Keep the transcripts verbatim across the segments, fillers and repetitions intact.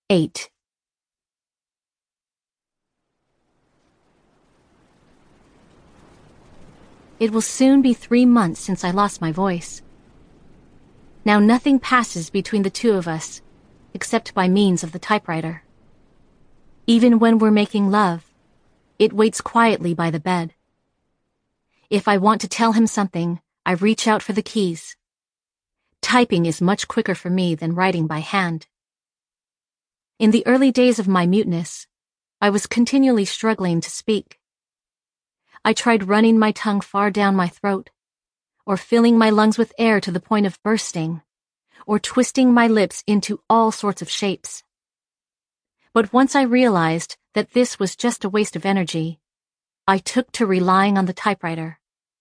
eight. It will soon be three months since I lost my voice. Now nothing passes between the two of us, except by means of the typewriter. Even when we're making love, it waits quietly by the bed. If I want to tell him something, I reach out for the keys. Typing is much quicker for me than writing by hand. In the early days of my muteness, I was continually struggling to speak. I tried running my tongue far down my throat, or filling my lungs with air to the point of bursting, or twisting my lips into all sorts of shapes. But once I realized that this was just a waste of energy, I took to relying on the typewriter.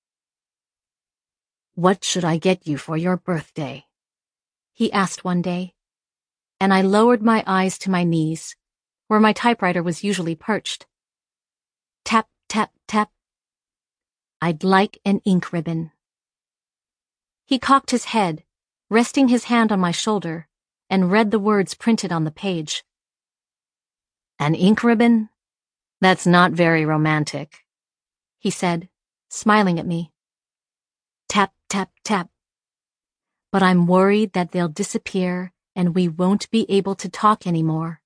"What should I get you for your birthday?" he asked one day, and I lowered my eyes to my knees, where my typewriter was usually perched. Tap, tap, tap. "I'd like an ink ribbon." He cocked his head, resting his hand on my shoulder, and read the words printed on the page. "An ink ribbon? That's not very romantic," he said, smiling at me. Tap, tap, tap. "But I'm worried that they'll disappear and we won't be able to talk anymore."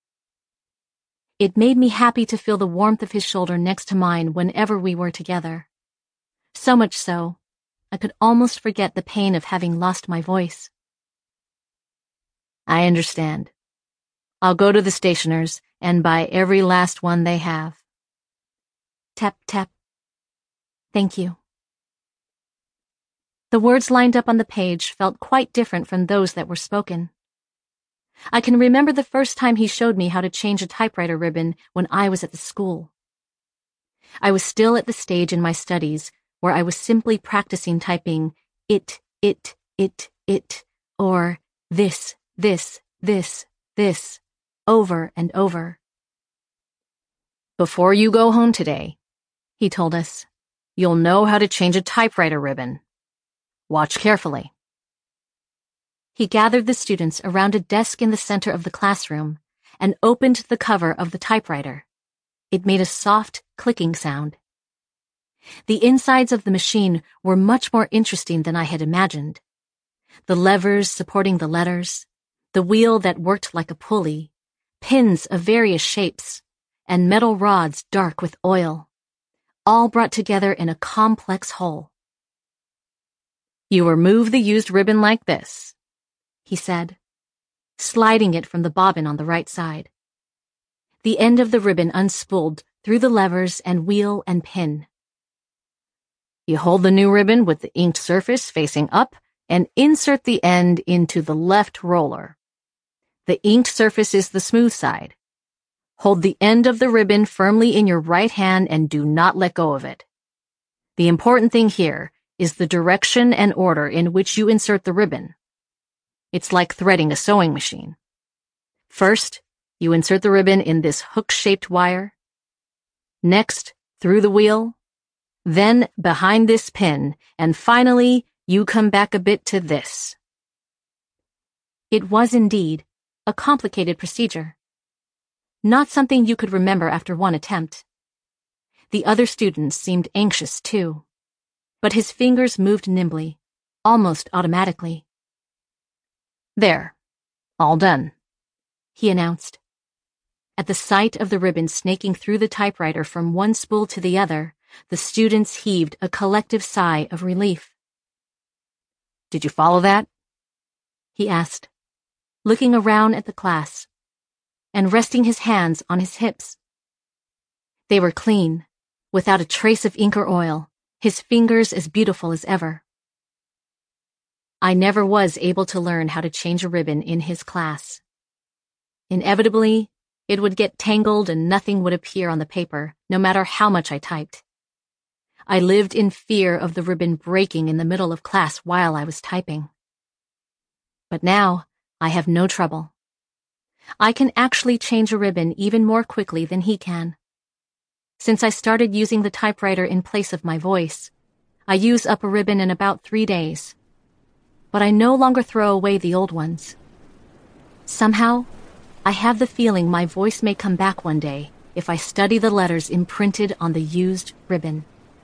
It made me happy to feel the warmth of his shoulder next to mine whenever we were together. So much so, I could almost forget the pain of having lost my voice. "I understand. I'll go to the stationer's and buy every last one they have." Tap, tap. "Thank you." The words lined up on the page felt quite different from those that were spoken. I can remember the first time he showed me how to change a typewriter ribbon when I was at the school. I was still at the stage in my studies where I was simply practicing typing it, it, it, it, or this, this, this, this, over and over. "Before you go home today," he told us, "you'll know how to change a typewriter ribbon. Watch carefully." He gathered the students around a desk in the center of the classroom and opened the cover of the typewriter. It made a soft, clicking sound. The insides of the machine were much more interesting than I had imagined. The levers supporting the letters, the wheel that worked like a pulley, pins of various shapes, and metal rods dark with oil, all brought together in a complex whole. "You remove the used ribbon like this," he said, sliding it from the bobbin on the right side. The end of the ribbon unspooled through the levers and wheel and pin. "You hold the new ribbon with the inked surface facing up and insert the end into the left roller. The inked surface is the smooth side. Hold the end of the ribbon firmly in your right hand and do not let go of it. The important thing here is the direction and order in which you insert the ribbon. It's like threading a sewing machine. First, you insert the ribbon in this hook-shaped wire. Next, through the wheel. Then behind this pin, and finally, you come back a bit to this." It was indeed a complicated procedure. Not something you could remember after one attempt. The other students seemed anxious too, but his fingers moved nimbly, almost automatically. "There, all done," he announced. At the sight of the ribbon snaking through the typewriter from one spool to the other, the students heaved a collective sigh of relief. "Did you follow that?" he asked, looking around at the class and resting his hands on his hips. They were clean, without a trace of ink or oil, his fingers as beautiful as ever. I never was able to learn how to change a ribbon in his class. Inevitably, it would get tangled and nothing would appear on the paper, no matter how much I typed. I lived in fear of the ribbon breaking in the middle of class while I was typing. But now, I have no trouble. I can actually change a ribbon even more quickly than he can. Since I started using the typewriter in place of my voice, I use up a ribbon in about three days. But I no longer throw away the old ones. Somehow, I have the feeling my voice may come back one day if I study the letters imprinted on the used ribbon.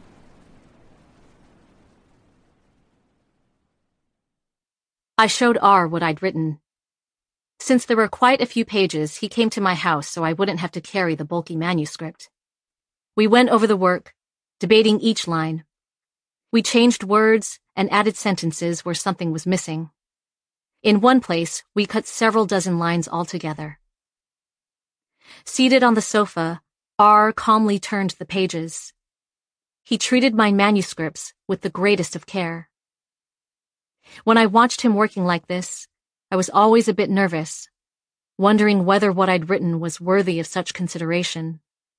I showed R what I'd written. Since there were quite a few pages, he came to my house so I wouldn't have to carry the bulky manuscript. We went over the work, debating each line. We changed words and added sentences where something was missing. In one place, we cut several dozen lines altogether. Seated on the sofa, R calmly turned the pages. He treated my manuscripts with the greatest of care. When I watched him working like this, I was always a bit nervous, wondering whether what I'd written was worthy of such consideration.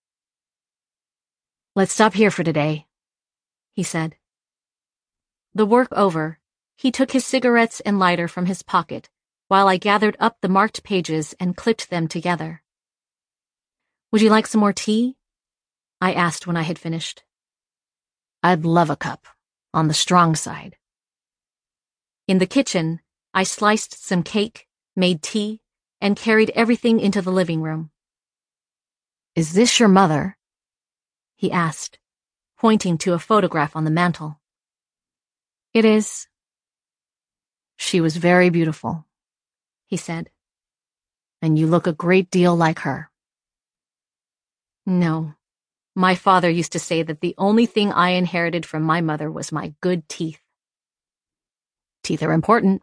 "Let's stop here for today," he said. The work over, he took his cigarettes and lighter from his pocket while I gathered up the marked pages and clipped them together. "Would you like some more tea?" I asked when I had finished. "I'd love a cup, on the strong side." In the kitchen, I sliced some cake, made tea, and carried everything into the living room. "Is this your mother?" he asked, pointing to a photograph on the mantel. "It is." "She was very beautiful," he said. "And you look a great deal like her." No. My father used to say that the only thing I inherited from my mother was my good teeth. Teeth are important.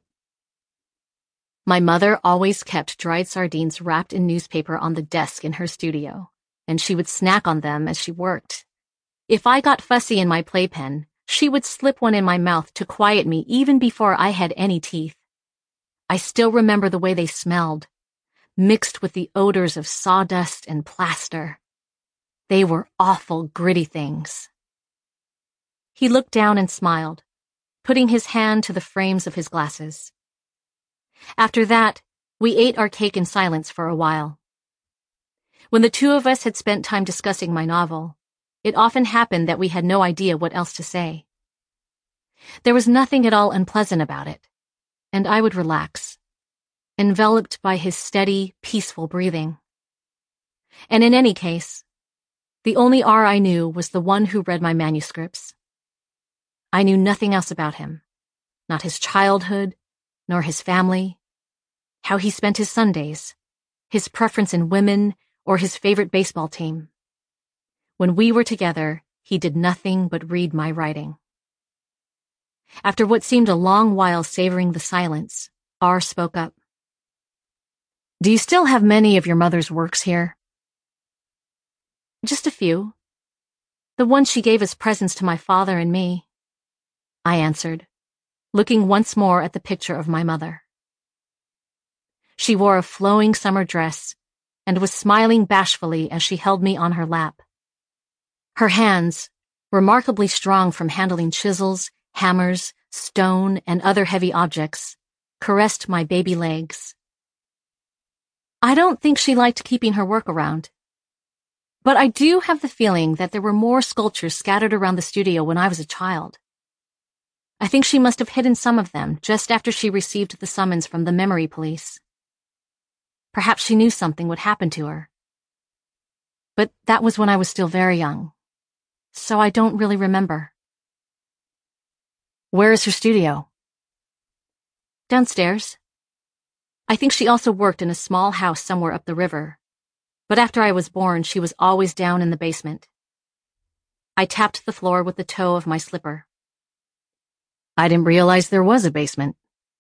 My mother always kept dried sardines wrapped in newspaper on the desk in her studio, and she would snack on them as she worked. If I got fussy in my playpen, she would slip one in my mouth to quiet me even before I had any teeth. I still remember the way they smelled, mixed with the odors of sawdust and plaster. They were awful, gritty things. He looked down and smiled, putting his hand to the frames of his glasses. After that, we ate our cake in silence for a while. When the two of us had spent time discussing my novel, it often happened that we had no idea what else to say. There was nothing at all unpleasant about it, and I would relax, enveloped by his steady, peaceful breathing. And in any case, the only R I knew was the one who read my manuscripts. I knew nothing else about him, not his childhood, nor his family, how he spent his Sundays, his preference in women, or his favorite baseball team. When we were together, he did nothing but read my writing. After what seemed a long while savoring the silence, R spoke up. "Do you still have many of your mother's works here?" "Just a few. The ones she gave as presents to my father and me," I answered, looking once more at the picture of my mother. She wore a flowing summer dress and was smiling bashfully as she held me on her lap. Her hands, remarkably strong from handling chisels, hammers, stone, and other heavy objects, caressed my baby legs. I don't think she liked keeping her work around. But I do have the feeling that there were more sculptures scattered around the studio when I was a child. I think she must have hidden some of them just after she received the summons from the memory police. Perhaps she knew something would happen to her. But that was when I was still very young, so I don't really remember. "Where is her studio?" "Downstairs. I think she also worked in a small house somewhere up the river, but after I was born, she was always down in the basement." I tapped the floor with the toe of my slipper. "I didn't realize there was a basement."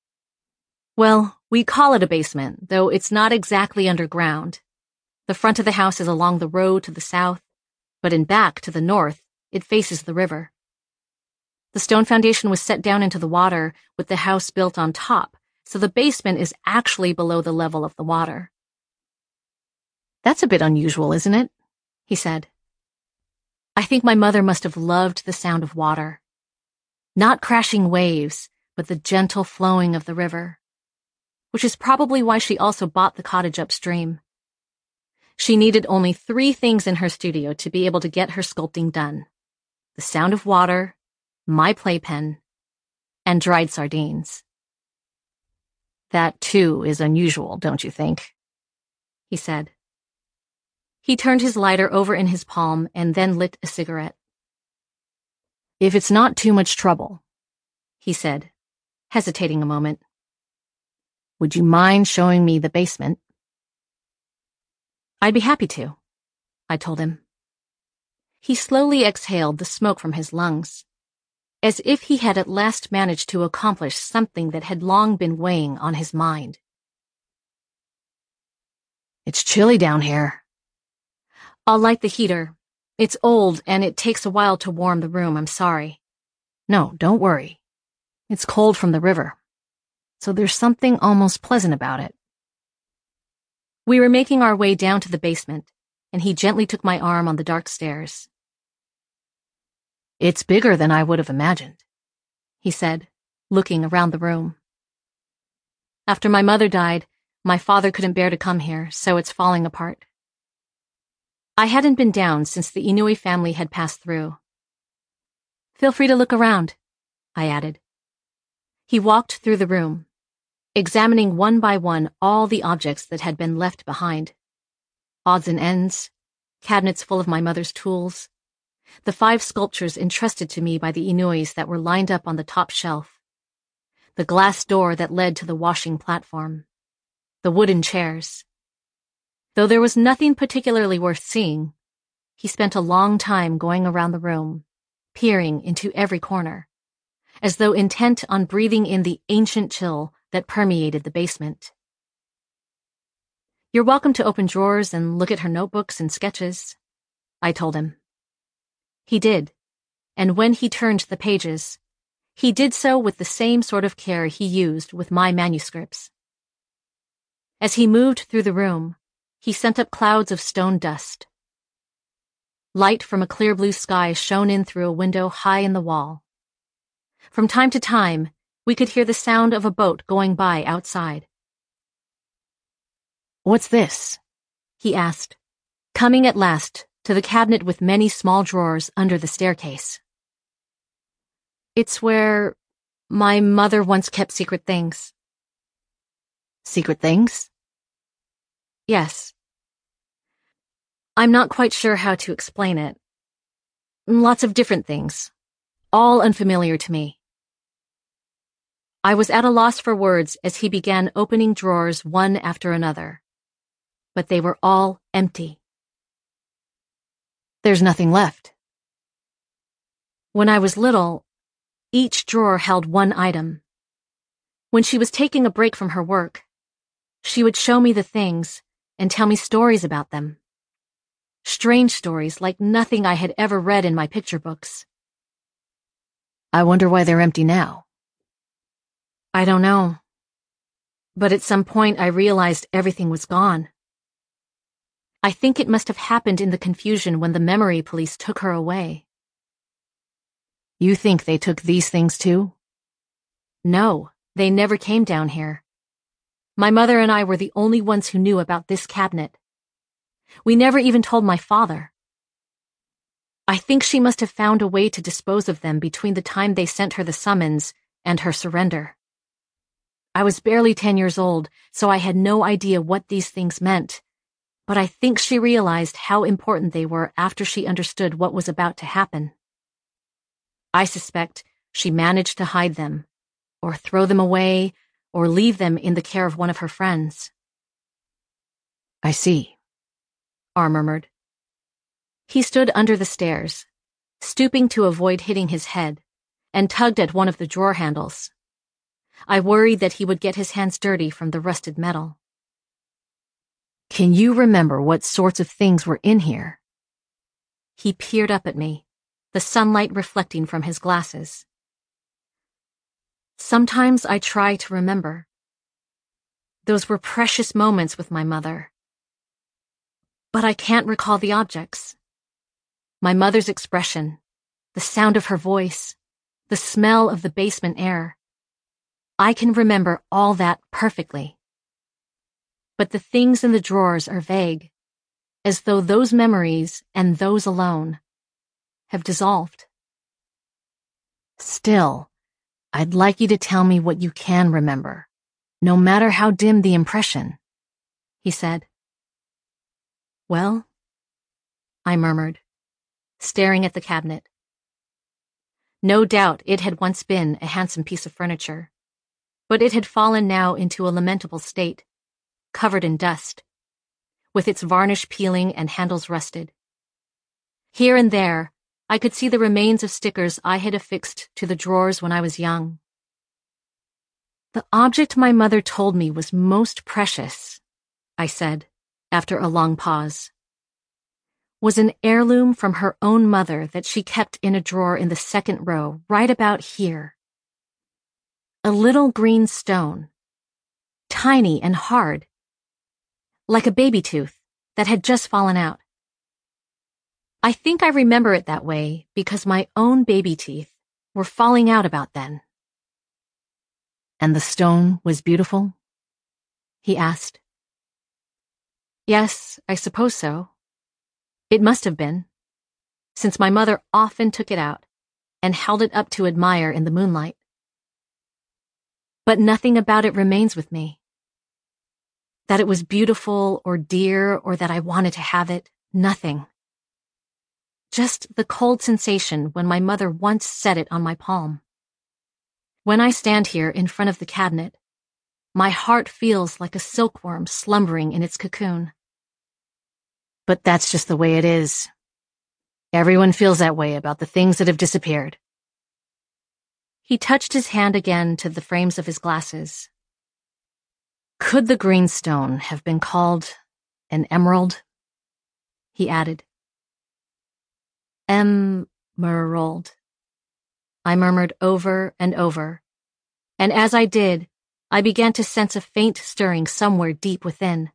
"Well, we call it a basement, though it's not exactly underground. The front of the house is along the road to the south, but in back to the north, it faces the river. The stone foundation was set down into the water with the house built on top, so the basement is actually below the level of the water." "That's a bit unusual, isn't it?" he said. I think my mother must have loved the sound of water. Not crashing waves, but the gentle flowing of the river, which is probably why she also bought the cottage upstream. She needed only three things in her studio to be able to get her sculpting done: the sound of water, my playpen, and dried sardines. That, too, is unusual, don't you think? he said. He turned his lighter over in his palm and then lit a cigarette. If it's not too much trouble, he said, hesitating a moment, would you mind showing me the basement? I'd be happy to, I told him. He slowly exhaled the smoke from his lungs, as if he had at last managed to accomplish something that had long been weighing on his mind. It's chilly down here. I'll light the heater. It's old and it takes a while to warm the room, I'm sorry. No, don't worry. It's cold from the river, so there's something almost pleasant about it. We were making our way down to the basement, and he gently took my arm on the dark stairs. It's bigger than I would have imagined, he said, looking around the room. After my mother died, my father couldn't bear to come here, so it's falling apart. I hadn't been down since the Inouye family had passed through. Feel free to look around, I added. He walked through the room, examining one by one all the objects that had been left behind. Odds and ends, cabinets full of my mother's tools, the five sculptures entrusted to me by the Inouyes that were lined up on the top shelf, the glass door that led to the washing platform, the wooden chairs. Though there was nothing particularly worth seeing, he spent a long time going around the room, peering into every corner, as though intent on breathing in the ancient chill that permeated the basement. You're welcome to open drawers and look at her notebooks and sketches, I told him. He did, and when he turned the pages, he did so with the same sort of care he used with my manuscripts. As he moved through the room, he sent up clouds of stone dust. Light from a clear blue sky shone in through a window high in the wall. From time to time, we could hear the sound of a boat going by outside. What's this? He asked, coming at last to the cabinet with many small drawers under the staircase. It's where my mother once kept secret things. Secret things? Yes. I'm not quite sure how to explain it. Lots of different things, all unfamiliar to me. I was at a loss for words as he began opening drawers one after another, but they were all empty. There's nothing left. When I was little, each drawer held one item. When she was taking a break from her work, she would show me the things and tell me stories about them. Strange stories like nothing I had ever read in my picture books. I wonder why they're empty now. I don't know. But at some point I realized everything was gone. I think it must have happened in the confusion when the memory police took her away. You think they took these things too? No, they never came down here. My mother and I were the only ones who knew about this cabinet. We never even told my father. I think she must have found a way to dispose of them between the time they sent her the summons and her surrender. I was barely ten years old, so I had no idea what these things meant, but I think she realized how important they were after she understood what was about to happen. I suspect she managed to hide them, or throw them away, or leave them in the care of one of her friends. I see, R murmured. He stood under the stairs, stooping to avoid hitting his head, and tugged at one of the drawer handles. I worried that he would get his hands dirty from the rusted metal. Can you remember what sorts of things were in here? He peered up at me, the sunlight reflecting from his glasses. Sometimes I try to remember. Those were precious moments with my mother. But I can't recall the objects. My mother's expression, the sound of her voice, the smell of the basement air. I can remember all that perfectly. But the things in the drawers are vague, as though those memories, and those alone, have dissolved. Still, I'd like you to tell me what you can remember, no matter how dim the impression, he said. Well, I murmured, staring at the cabinet. No doubt it had once been a handsome piece of furniture, but it had fallen now into a lamentable state, covered in dust, with its varnish peeling and handles rusted. Here and there, I could see the remains of stickers I had affixed to the drawers when I was young. The object my mother told me was most precious, I said, after a long pause, was an heirloom from her own mother that she kept in a drawer in the second row, right about here. A little green stone, tiny and hard, like a baby tooth that had just fallen out. I think I remember it that way because my own baby teeth were falling out about then. And the stone was beautiful? He asked. Yes, I suppose so. It must have been, since my mother often took it out and held it up to admire in the moonlight. But nothing about it remains with me. That it was beautiful or dear or that I wanted to have it, nothing. Just the cold sensation when my mother once set it on my palm. When I stand here in front of the cabinet, my heart feels like a silkworm slumbering in its cocoon. But that's just the way it is. Everyone feels that way about the things that have disappeared. He touched his hand again to the frames of his glasses. Could the green stone have been called an emerald? He added. Emerald. I murmured over and over, and as I did, I began to sense a faint stirring somewhere deep within.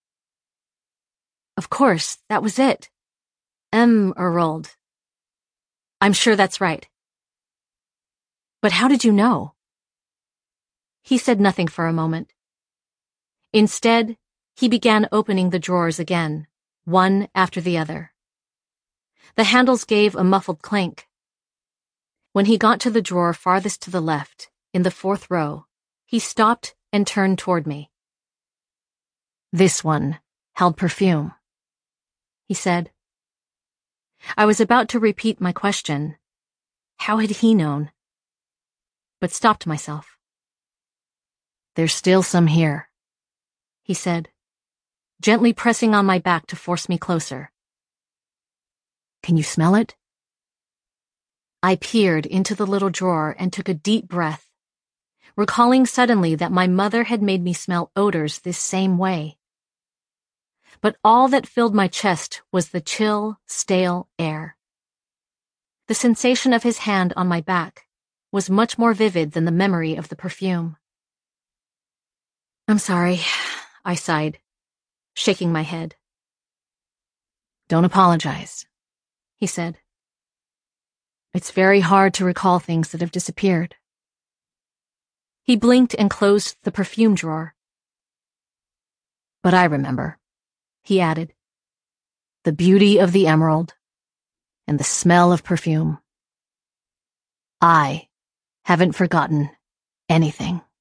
Of course, that was it. Emerald. I'm sure that's right. But how did you know? He said nothing for a moment. Instead, he began opening the drawers again, one after the other. The handles gave a muffled clank. When he got to the drawer farthest to the left, in the fourth row, he stopped and turned toward me. This one held perfume, he said. I was about to repeat my question. How had he known? But stopped myself. There's still some here, he said, gently pressing on my back to force me closer. Can you smell it? I peered into the little drawer and took a deep breath, recalling suddenly that my mother had made me smell odors this same way. But all that filled my chest was the chill, stale air. The sensation of his hand on my back was much more vivid than the memory of the perfume. I'm sorry, I sighed, shaking my head. Don't apologize, he said. It's very hard to recall things that have disappeared. He blinked and closed the perfume drawer. But I remember, he added, the beauty of the emerald and the smell of perfume. I haven't forgotten anything.